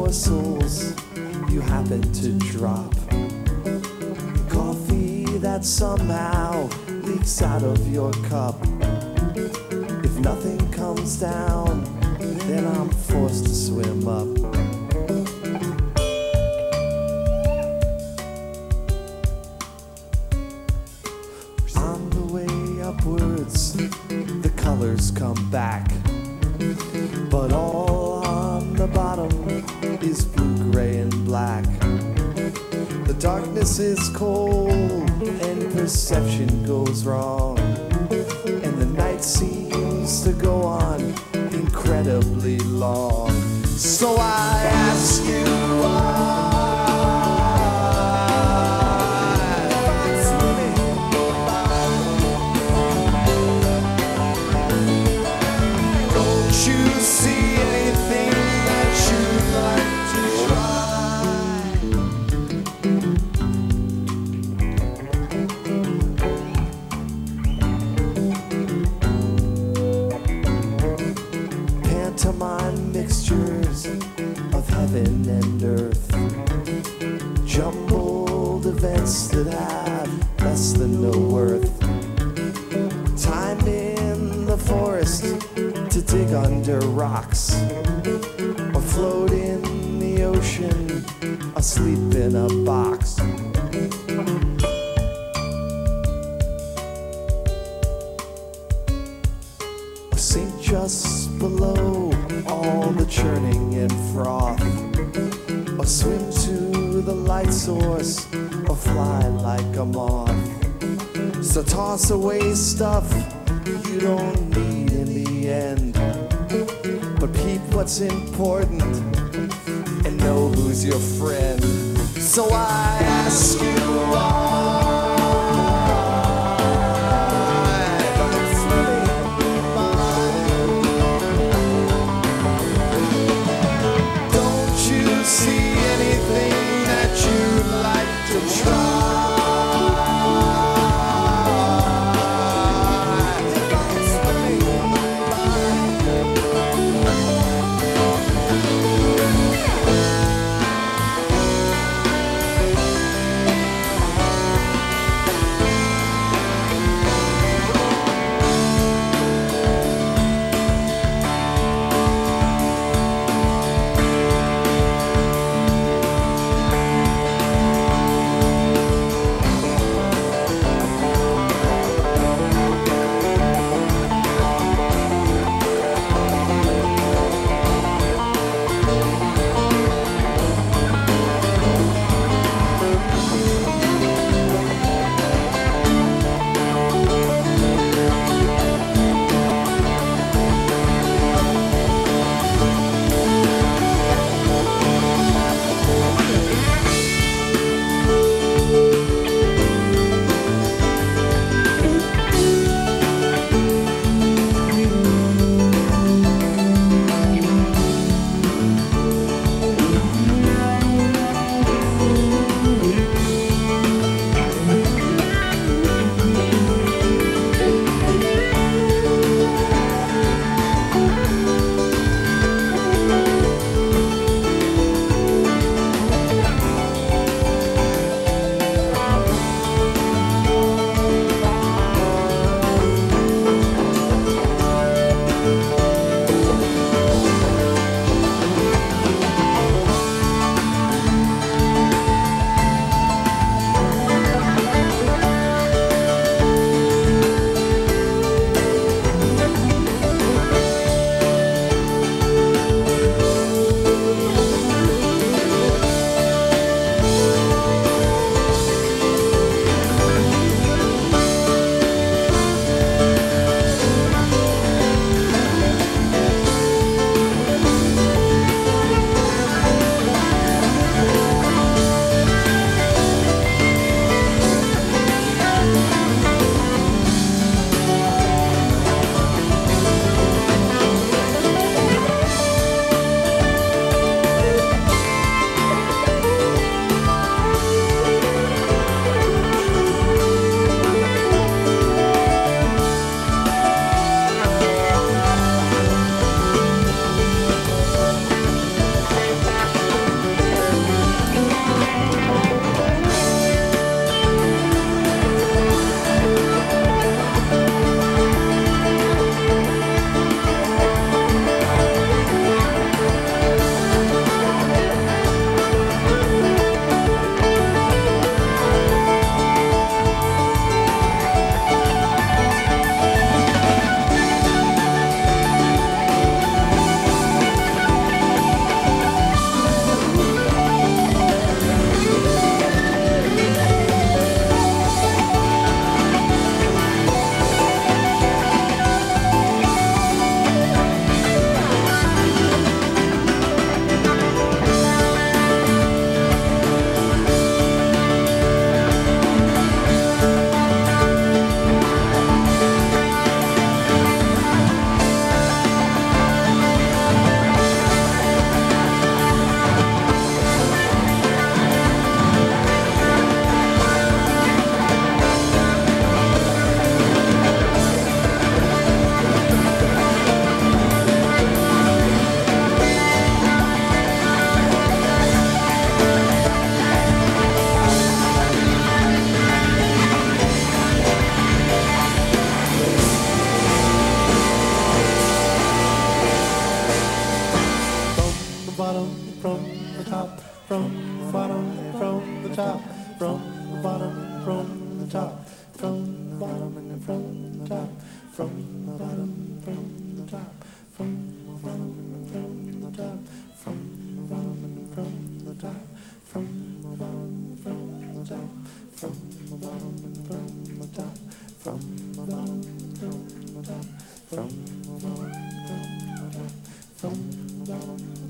morsels you happen to drop. Coffee that somehow leaks out of your cup. If nothing comes down, then I'm forced to swim up. On the way upwards, the colors come back, but all on the bottom is blue, gray, and black. The darkness is cold and perception goes wrong, and the night seems to go on incredibly long. So I ask you why. Don't you see anything that you'd like to try? Pantomime mixtures of heaven and earth, jumbled events that have less than no worth. Time in the forest to dig under rocks, or float in the ocean, asleep in a box. Or sink just below all the churning and froth, or swim to the light source, or fly like a moth. So toss away stuff you don't need in the end, but keep what's important and know who's your friend. So I ask you see anything that you'd like to try? from the top, from the bottom, from the top, from the bottom, from the top, from the bottom, from the top, from the bottom, from the top, from the bottom, from the top, from the bottom, from the top, from the bottom, from the top, from the bottom.